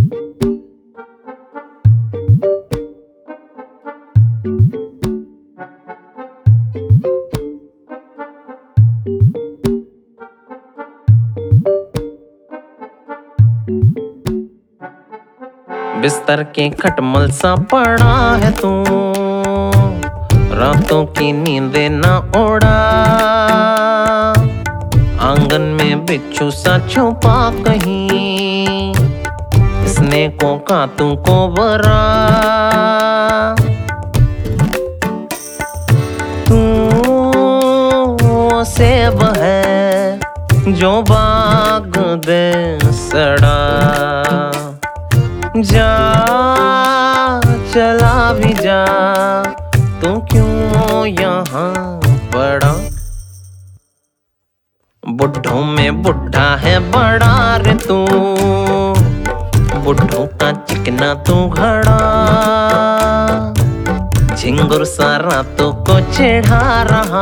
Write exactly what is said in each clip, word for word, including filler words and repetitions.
बिस्तर के खटमल सा पड़ा है तू, रातों की नींदें ना उड़ा। आंगन में बिच्छू सा छुपा कहीं, इसने को का तू को बरा। तू वो सेब है जो बाग दे सड़ा, जा चला भी जा, तू क्यों यहाँ पड़ा। बुड्ढों में बुड्ढा है बड़ा रे तू, बुड्ढों का चिकना तू घड़ा। झिंगुर सा रातों को चिढ़ा रहा,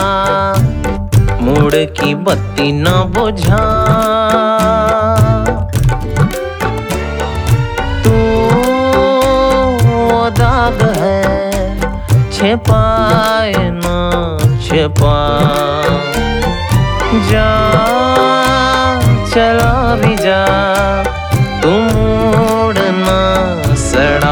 मूड की बत्ती न बुझा। दाग है छिपाए ना छिपा, जा चला भी जा, तू मूड ना सड़ा।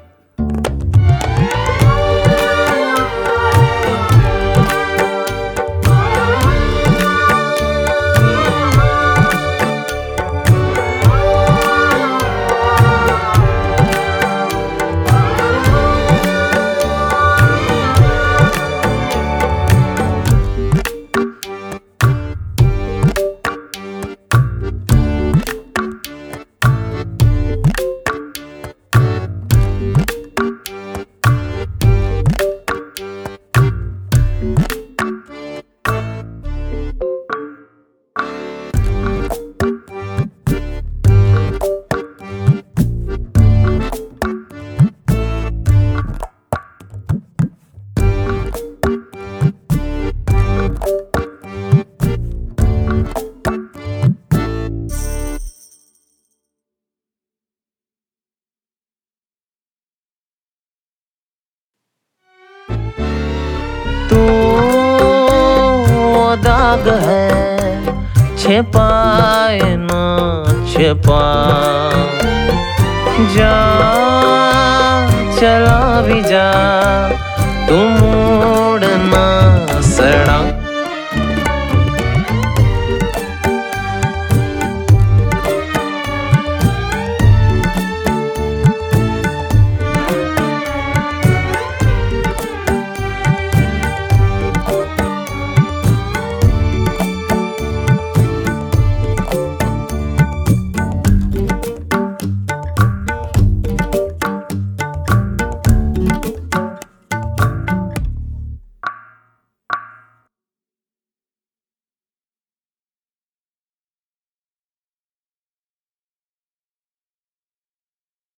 तू दाग है छिपाए ना छिपा, जा चला भी जा, तू मूड ना सड़ा।